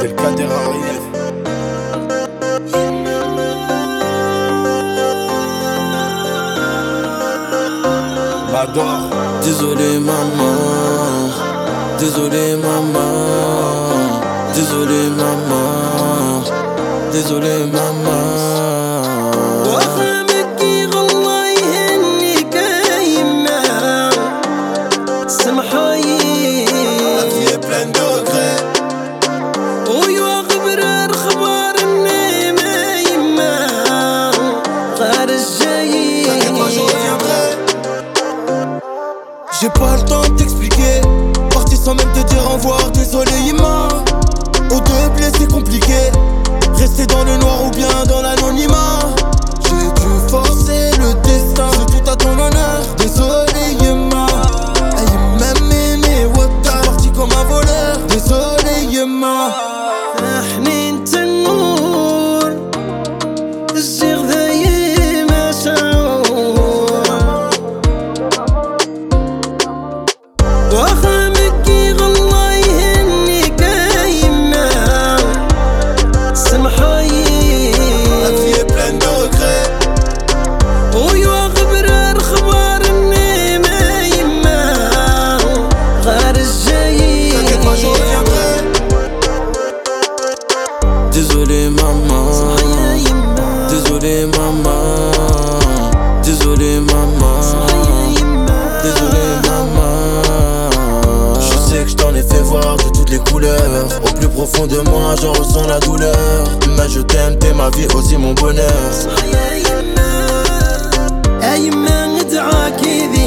Abdelkader arrive. M'adore. Désolé maman, désolé maman, désolé maman, désolé maman. وافهمك الله يهنيك يما سمحي La vie est pleine de regrets. ويغبر اخبار النيمة يما غير الجاي. T'inquiète pas, je reviendrai. J'ai pas le temps de t'expliquer, parti sans même te dire au revoir. Désolé Yima, au double c'est compliqué, rester dans le noir ou bien dans l'anonymat. J'ai dû forcer le destin, c'est tout à ton honneur. Désolé Yima, elle est même aimée, Wata, parti comme un voleur. Désolé Yima. حنين تنور الزيغ ذاي مشعور وافهمك الله يهنيك يما سمحي. La vie est pleine de regrets. ويغبر اخبار النيمة يما غير الجاي. T'inquiète pas, je reviendrai. Désolé maman, désolé maman, désolé maman, désolé maman. Je sais que je t'en ai fait voir de toutes les couleurs. Au plus profond de moi, j'en ressens la douleur. Mais je t'aime, t'es ma vie, aussi mon bonheur. يا يما ادعاكي